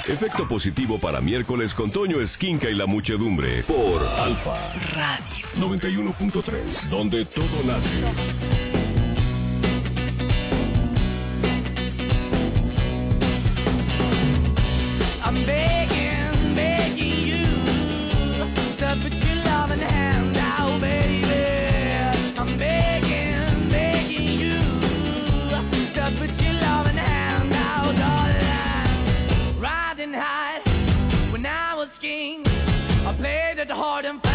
Efecto positivo para miércoles con Toño Esquinca y la muchedumbre. Por Alfa Radio 91.3, donde todo nace. I'm begging, begging you to put your loving hand out, baby. I'm begging, begging you to put your loving hand out, darling. Riding high when I was king, I played it hard and